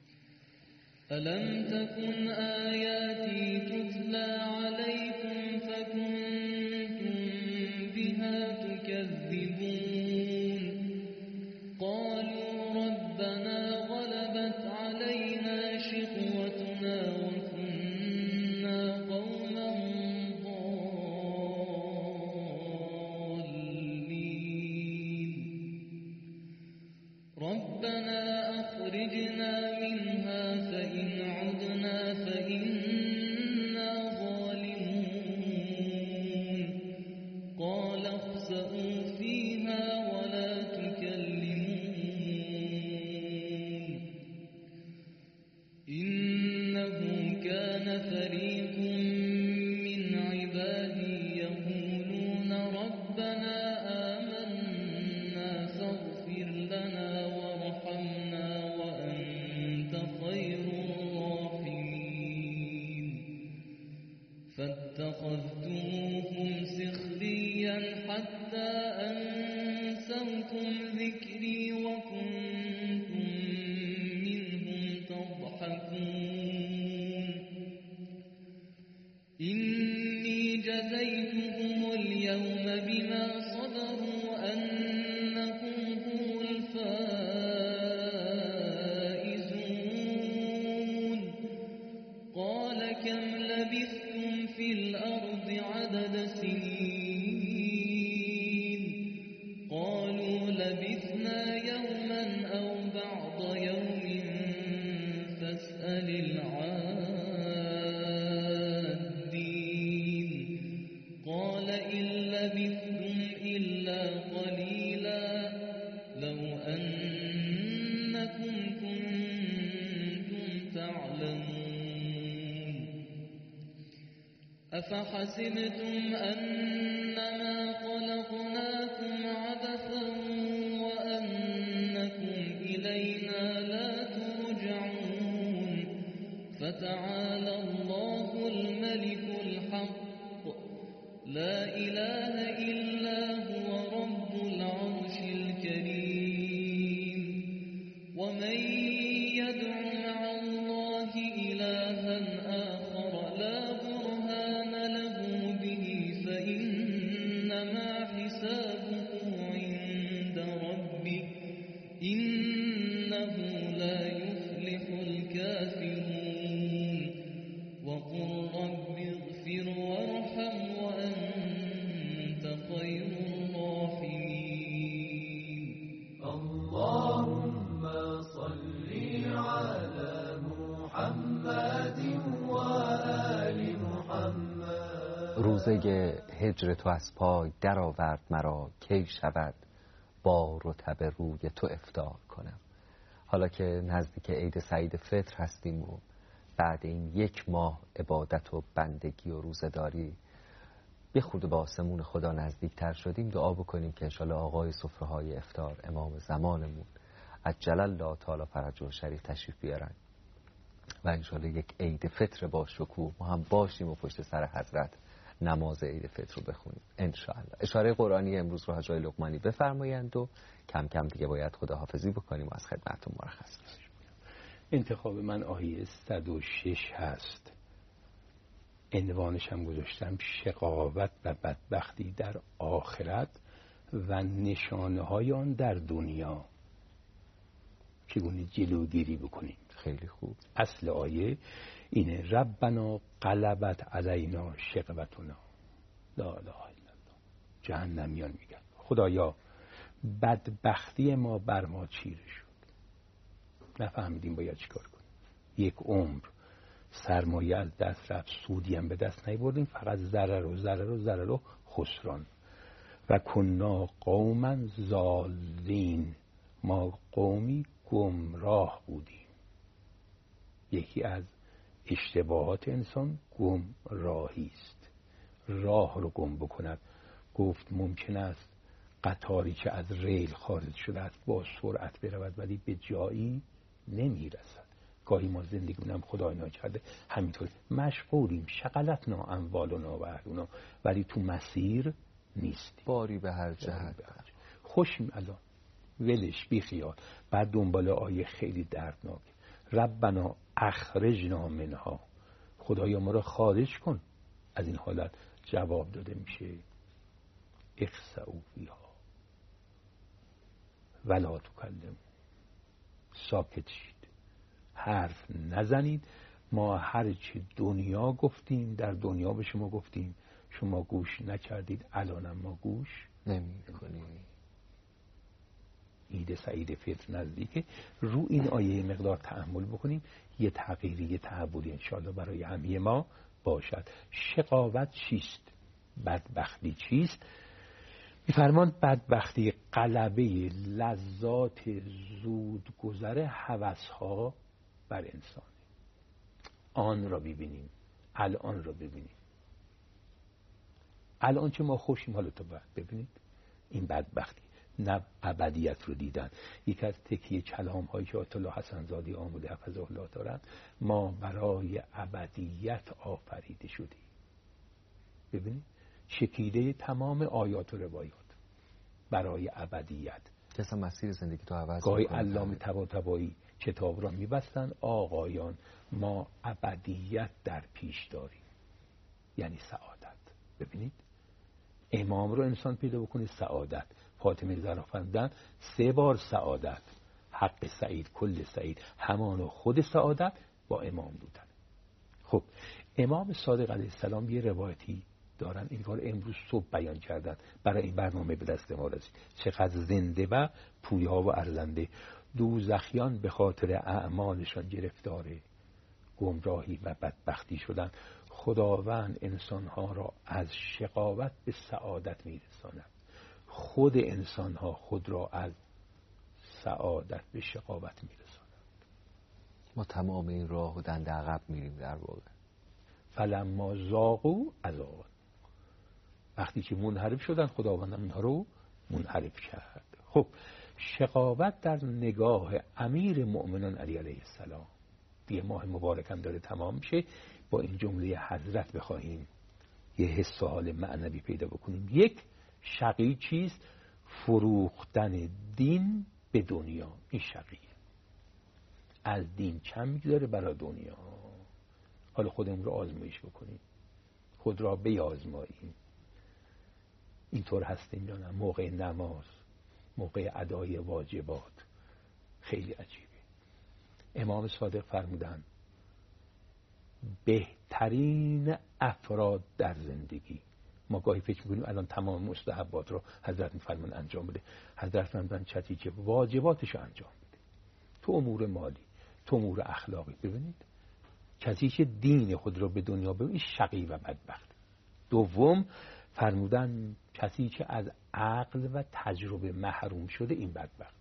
ألم تكن آياتي تتلى عليكم فكنتم بها تكذبون. قالوا ربنا غلبت علينا شقوتنا وكنا قوما ضالين. ربنا أخرجنا منها فإن عدنا فإنا ظالمون. قال اخسئوا فيها ولا تكلمون. إنه كان فريق من عبادي يقولون ربنا آمنا فاغفر لنا وارحمنا وأنت خير الراحمين. فاتخذتموهم سخريا حتى أنسوكم ذكري وكنتم منهم تضحكون. إني جزيتهم اليوم بما صبروا أنهم هم الفائزون. قال كم لبثتم في الأرض عدد سنين؟ قالوا لبثنا يوما أو بعض يوم فاسأل العادين. قال إن لبثتم إلا قليلا لو أنكم كنتم تعلمون. أفحسبتم أنما خلقناكم عبثا وأنكم إلينا لا ترجعون. فتعالى الله الملك الحق لا إله إلا روزه هجر تو از پای در آورد مرا، کی شود با رطب روی تو افطار کنم. حالا که نزدیک عید سعید فطر هستیم و بعد این 1 ماه عبادت و بندگی و روزه‌داری یه خورده به آسمون خدا نزدیکتر شدیم، دعا بکنیم که انشالله آقای سفره‌های افطار امام زمانمون عجل الله تعالی فرجه شریف تشریف بیارن و انشالله یک عید فطر با شکوه ما هم باشیم و پشت سر حضرت نماز عید فطر رو بخونیم انشالله. اشاره قرآنی امروز رو حاج آقای لقمانی بفرمایند و کم کم دیگه باید خداحافظی بکنیم و از خدمتتون مرخص بشیم. انتخاب من آیه 106 هست. عنوانش هم گذاشتم شقاوت و بدبختی در آخرت و نشانه های آن در دنیا، چگونه جلوگیری بکنیم. خیلی خوب. اصل آیه اینه: ربنا غلبت علینا شقوتنا. لا اله الا الله. جهنمیان میگن خدایا بدبختی ما بر ما چیره شد، نفهمیدیم باید چیکار کنیم. 1 عمر سرمایه از دست رفت، سودی هم به دست نیاوردیم، فقط ضرر و خسران. و کنا قوما ضالین، ما قومی گمراه بودیم. یکی از اشتباهات انسان گمراهی است، راه رو گم بکند. گفت ممکن است قطاری که از ریل خارج شده است با سرعت برود ولی به جایی نمیرسد. گاهی ما زندگیمون هم خدای ناکرده همینطور مشغولیم، شغلتنا اموالنا و اهلنا، ولی تو مسیر نیستیم، باری به هر جهت. خوشیم الان، ولش بی خیال. بعد دنبال آیه خیلی دردناک: ربنا اخرجنا منها، خدایا ما را خارج کن از این حالت. جواب داده میشه اخسئوا فیها ولا تکلمون، ساکت شید، حرف نزنید. ما هرچی دنیا گفتیم در دنیا به شما گفتیم، شما گوش نکردید، الانم ما گوش نمی‌کنیم. عید سعید فطر نزدیکه، رو این آیه مقدار تأمل بکنیم، یه تغییری، یه تحولی انشاءالله برای همه ما باشد. شقاوت چیست؟ بدبختی چیست؟ می‌فرماند بدبختی غلبه لذات زود گذر هوس‌ها بر انسان. آن را ببینیم، الان را ببینیم، الان چه ما خوشیم، حالا تو ببینید این بدبختی. نه ابدیت رو دیدن. یکی از تکیه کلام هایی که آیت الله حسن زادی آموده حفظه الله دارن: ما برای ابدیت آفریده شدیم. ببینید چکیده تمام آیات و روایات برای ابدیت. کسا مسیر زندگی تو عوض گاهی علامه طباطبایی کتاب را میبستن: آقایان ما ابدیت در پیش داریم، یعنی سعادت. ببینید امام رو انسان پیدا بکنه، سعادت. فاطمه زهرا فرمودن 3 بار سعادت، حق سعید، کل سعید، همان و خود سعادت با امام بودن. خب امام صادق علیه السلام یه روایتی دارن، این کار امروز صبح بیان کردن برای این برنامه به دست ما رسید: چقدر زنده و پویا و ارزنده. دوزخیان به خاطر اعمالشان گرفتار گمراهی و بدبختی شدن. خداوند انسانها را از شقاوت به سعادت میرساند، خود انسانها خود را از سعادت به شقاوت میرساند. ما تمام این راه و دنده عقب میریم در واقع. فلما ذاقوا عذاب، وقتی که منحرف شدن خداوند اونها رو منحرف کرد. خب شقاوت در نگاه امیر مؤمنان علی علیه السلام، دیگه ماه مبارکم داره تمام میشه، با این جمله حضرت بخواهیم یه حس و حال معنوی پیدا بکنیم. 1 شقی چیست؟ فروختن دین به دنیا. این شقیه، از دین کم میگذاره برای دنیا. حالا خودمون رو آزمایش بکنیم، خود را بیازماییم، اینطور هستیم یا نه؟ موقع نماز، موقع ادای واجبات، خیلی عجیبه. امام صادق فرمودن بهترین افراد در زندگی، ما گاهی فکر می‌کنیم الان تمام مستحبات رو حضرت می‌فرمان انجام بده. حضرت فرمودن کسی که واجباتش رو انجام بده، تو امور مالی، تو امور اخلاقی. ببینید کسی که دین خود رو به دنیا ببینید شقی و بدبخت دوم فرمودن کسی که از عقل و تجربه محروم شده این بدبخت.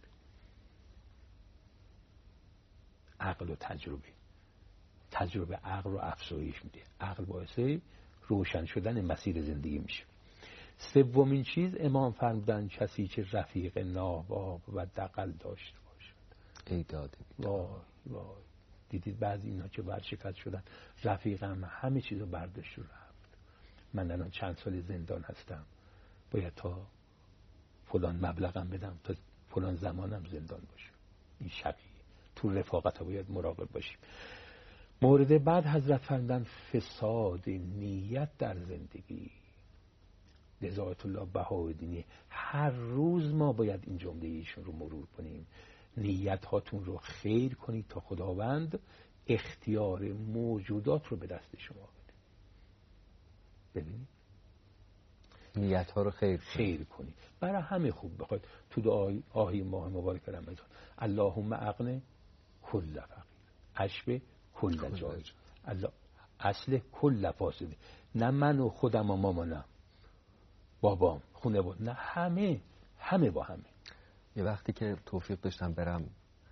عقل و تجربه عقل رو افزایش میده. عقل باعث روشن شدن مسیر زندگی میشه. سومین چیز امام فرمودن کسی که رفیق ناباب و دغل داشته باشد. ای داده وای وای، دیدید بعضی اینا که ورشکست شدن رفیقم همه چیز رو برداشت رو رفت. من الان چند سال زندان هستم، باید تا فلان مبلغم بدم تا فلان زمانم زندان باشم. این شبیه تو رفاقت ها باید مراقب باشیم. مورد بعد حضرت فرمودن فساد نیت در زندگی. لذا آیت الله بهاءالدینی هر روز ما باید این جمله ایشون رو مرور کنیم: نیت هاتون رو خیر کنید تا خداوند اختیار موجودات رو به دست شما بده. ببینید نیت ها رو خیر کنید. برای همه خوب بخواید تو دعای آهی ماه مبارک رمضان اللهم اغن کل فقیر اشبه کل جای، اصل کل فاسده. نه من و خودم و مامانم بابام خونه بود، نه همه با همه. یه وقتی که توفیق داشتم برم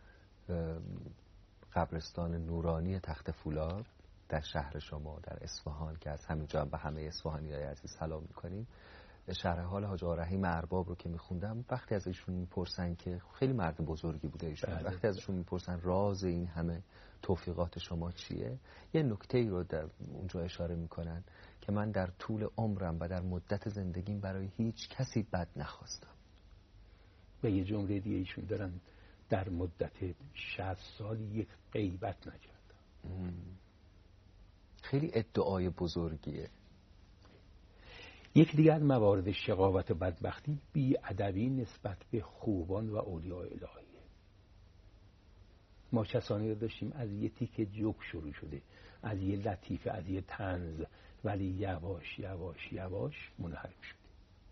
قبرستان نورانی تخت فولاد در شهر شما در اصفهان که از همینجا به همه اصفهانیای عزیز سلام میکنیم، شرح حال حاج آقا رحیم ارباب رو که میخوندم، وقتی از ایشون میپرسن که خیلی مرد بزرگی بوده ایشون، وقتی ازشون میپرسن راز این همه توفیقات شما چیه، یه نکته‌ای رو در اونجا اشاره میکنن که من در طول عمرم و در مدت زندگیم برای هیچ کسی بد نخواستم. به یه جمله دیگه ایشون دارن در مدت 60 سال یک غیبت نکردم. خیلی ادعای بزرگیه. یک دیگر موارد شقاوت و بدبختی بی ادبی نسبت به خوبان و اولیاء الهیه. ما کسانی رو داشتیم از یه تیکه جوک شروع شده، از یه لطیفه، از یه طنز، ولی یواش یواش یواش منحرف شده.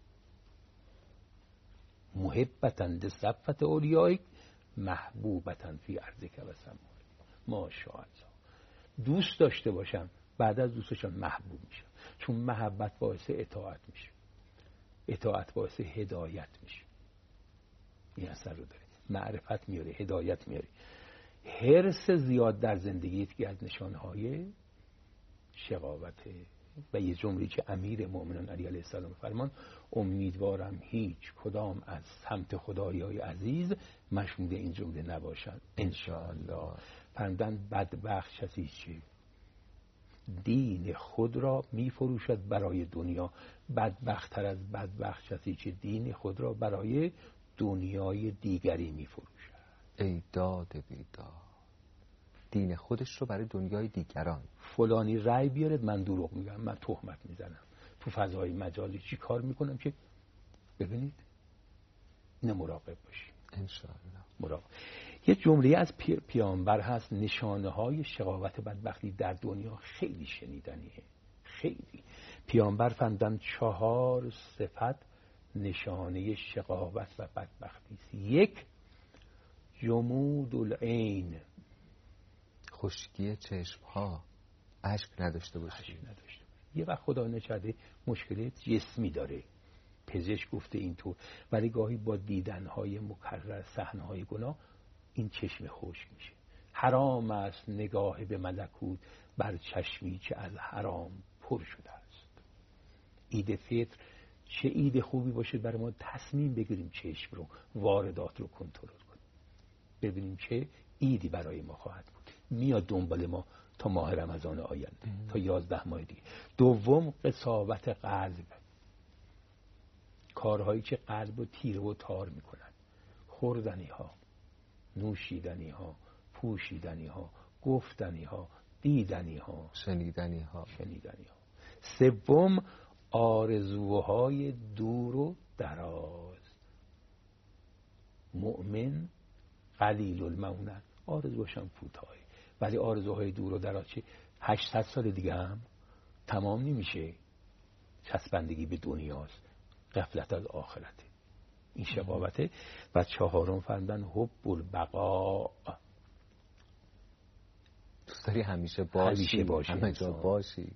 محبتاً لصفوة اولیائک محبوبتاً فی ارضک و سمائک. ماشاءالله. دوست داشته باشم، بعد از دوستشان محبوب میشم، چون محبت باعث اطاعت میشه، اطاعت باعث هدایت میشه. این اثر رو داره، معرفت میاره، هدایت میاره. حرص زیاد در زندگی یکی از نشانهای شقاوته. و یه جمله که امیر مؤمنان علی علیه السلام فرمان: امیدوارم هیچ کدام از سمت خدایای عزیز مشمول این جمله نباشند انشاءالله. فرمودن بدبخت کسی چه دین خود را میفروشد برای دنیا، بدبخت‌تر از بدبخت کسی که دین خود را برای دنیای دیگری میفروشد. ای داد بیداد، دین خودش رو برای دنیای دیگران. فلانی رأی بیارد من دروغ میگم، من تهمت میزنم، تو فضای مجازی چی کار میکنم که ببینید. اینو مراقب باشید انشاءالله. مراقب. یه جمله از پیامبر هست: نشانه های شقاوت بدبختی در دنیا خیلی شنیدنیه، خیلی. پیامبر فرمودن 4 صفت نشانه شقاوت و بدبختی است. 1 جمود العین، خشکی چشم ها، اشک نداشته باشی. یه وقت خدا نکرده مشکل جسمی داره، پزشک گفته اینطور، ولی گاهی با دیدنهای مکرر صحنه‌های گناه این چشم خشک میشه. حرام است نگاه به ملکوت بر چشمی که از حرام پر شده است. عید فطر چه عید خوبی باشه برای ما تصمیم بگیریم چشم رو، واردات رو کنترل کنیم، ببینیم چه عیدی برای ما خواهد بود. میاد دنبال ما تا ماه رمضان آینده، تا 11 ماه دیگه. 2 قساوت قلب، کارهایی که قلب رو تیره و تار میکنن، خوردنی ها، نوشیدنی ها، پوشیدنی ها، گفتنی ها، دیدنی ها، شنیدنی ها. 3 آرزوهای دور و دراز. مؤمن قلیل المونت، آرزوهاشم کوتاهه، ولی آرزوهای دور و دراز چه 800 سال دیگه هم تمام نمیشه. چسبندگی به دنیاست، غفلت از آخرته. این شقاوته. و 4 فرمودن حب البقاء، دوست داری همیشه باشی، همه جا باشی.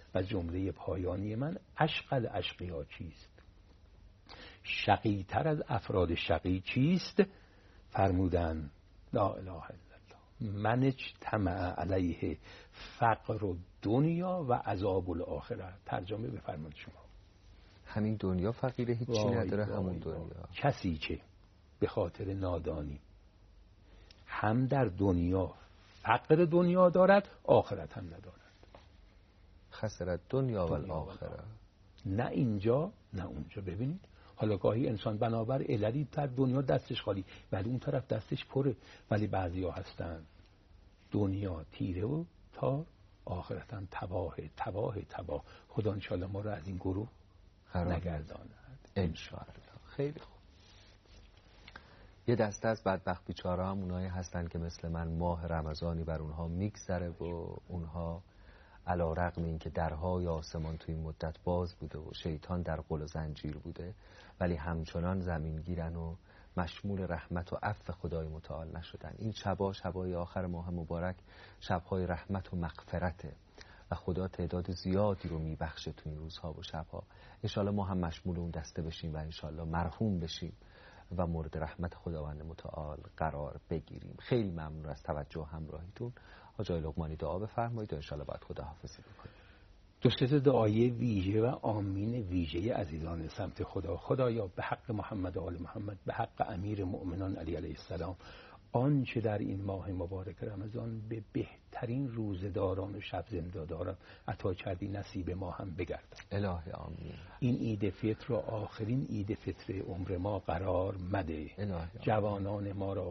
و جمله پایانی من اشقل اشقیا چیست؟ شقی تر از افراد شقی چیست؟ فرمودن لا اله الا الله من اجتمع علیه فقر و دنیا و عذاب الاخره. ترجمه بفرمایید شما. همین دنیا فقیره، هیچی نداره. همون دنیا. کسی که به خاطر نادانی هم در دنیا فقر دنیا دارد، آخرت هم ندارد. خسرت دنیا و الاخره. نه اینجا نه اونجا. ببینید حالا گاهی انسان بنابر عللی در دنیا دستش خالی ولی اون طرف دستش پره. ولی بعضیا هستن دنیا تیره و تار، آخرت هم تباه. خدا انشالله ما رو از این گروه نگرداند انشالله. خیلی خوب. یه دسته از بدبخت بیچاره هم اونایی هستن که مثل من ماه رمضانی بر اونها میگذره و اونها علی رغم این که درهای آسمان توی این مدت باز بوده و شیطان در قل و زنجیر بوده، ولی همچنان زمین گیرن و مشمول رحمت و عفو خدای متعال نشدن. این شبای آخر ماه مبارک شبهای رحمت و مغفرته و خدا تعداد زیادی رو میبخشه توی این روزها و شبها. انشالله ما هم مشمول اون دسته بشیم و انشالله مرحوم بشیم و مورد رحمت خداوند متعال قرار بگیریم. خیلی ممنون از توجه همراهیتون. آقای لقمانی دعا بفرمایید و انشالله باید خداحافظی بکنیم. دو سه دعای ویژه و آمین ویژه عزیزان سمت خدا. خدایا به حق محمد و آل محمد، به حق امیر مؤمنان علی علیه السلام، آنچه در این ماه مبارک رمضان به بهترین روزداران و شب زنده‌داران عطا کردی نصیب ما هم بگردد. الهی آمین. این عید فطر رو آخرین عید فطر عمر ما قرار مده. الهی جوانان ما را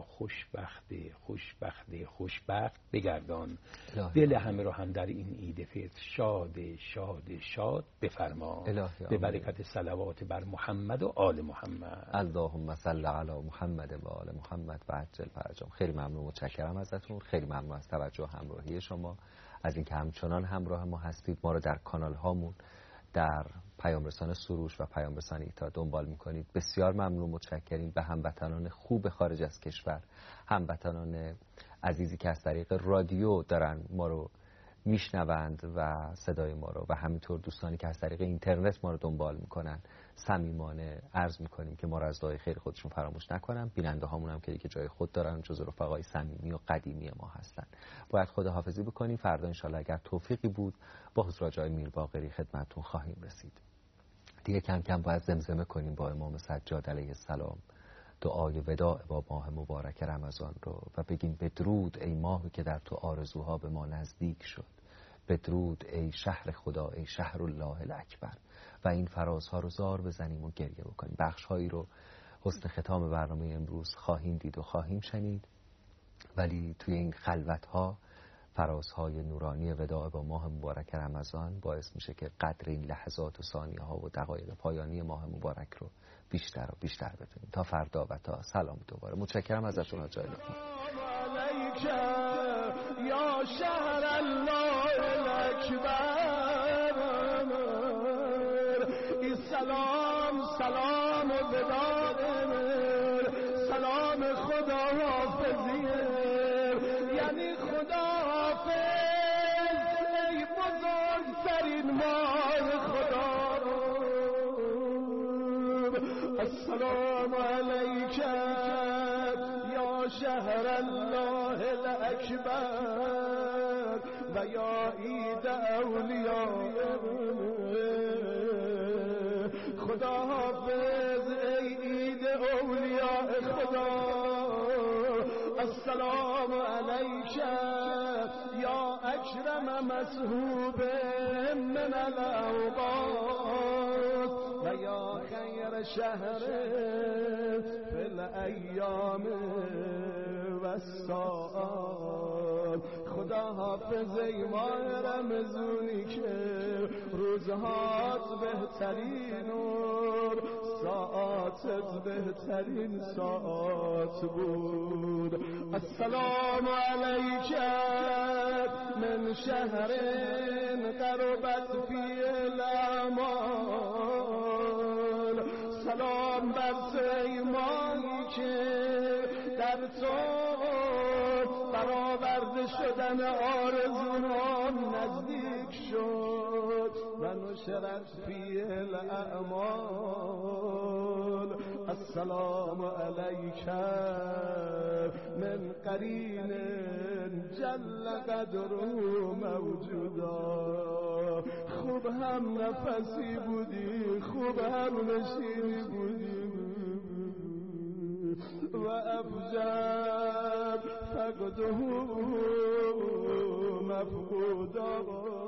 خوشبخت بگردان. دل همه رو هم در این عید فطر شاد بفرما. به برکت صلوات بر محمد و آل محمد. اللهم صل علی محمد و آل محمد و عجل فرجهم. خیلی ممنون، متشکرم ازتون. خیلی ممنون از توجه و همراهی شما، از اینکه همچنان همراه ما هستید. ما رو در کانال هامون در پیام رسان سروش و پیام رسان ایتا دنبال میکنید. بسیار ممنون، متشکریم. به هموطنان خوب خارج از کشور، هموطنان عزیزی که از طریق رادیو دارن ما رو میشنوند و صدای ما رو، و همینطور دوستانی که از طریق اینترنت ما رو دنبال میکنن، صمیمانه عرض میکنیم که ما رو از دعای خیر خودشون فراموش نکنن. بیننده هامون هم که دیگه جای خود دارن، جز رفقای صمیمی و قدیمی ما هستن. باید خداحافظی بکنیم. فردا انشالله اگر توفیقی بود با حضور جای میر باقری خدمتتون خواهیم رسید. دیگه کم کم باید زمزمه کنیم با امام سجاد علیه السلام دعای وداع با ماه مبارک رمضان رو و بگیم بدرود ای ماهی که در تو آرزوها به ما نزدیک شد، بدرود ای شهر خدا، ای شهر الله الاکبر، و این فرازها رو زار بزنیم و گریه بکنیم. بخشهایی رو حسن ختام برنامه امروز خواهیم دید و خواهیم شنید، ولی توی این خلوتها فرازهای نورانی وداع با ماه مبارک رمضان باعث میشه که قدر این لحظات و ثانیه ها و دقایق پایانی ماه مبارک رو بیشتر و بیشتر بدونیم. تا فردا و تا سلام دوباره. متشکرم ازتون. آقای لقمان. یا شهر الله الاکبر، ای سلام و وداع، سلام خدا حافظیه، یعنی خدا حافظ ای بزرگترین مال خدا. السلام علیک یا شهر الله الاکبر و یا عید اولیاء. خدا حافظ ای عید اولیاء خدا. السلام علیک یا اکرم مسحوب من الاوقات و یا خیر شهر فی الایام و الساعات. خدا حافظ ای ماه رمضانی که روزهات بهترین و ساعاتت بهترین ساعت بود. السلام علیک من شهر قربت فی الاعمال. سلام بر سیمایی که در تو برآورده شدن آرزوان نزدیک شد. نشرت فی الاعمال السلام علیک من قرین جل قدره موجودا. خوب هم نفسی بودی، خوب هم نشینی بودی و افجب فقده مفقودا.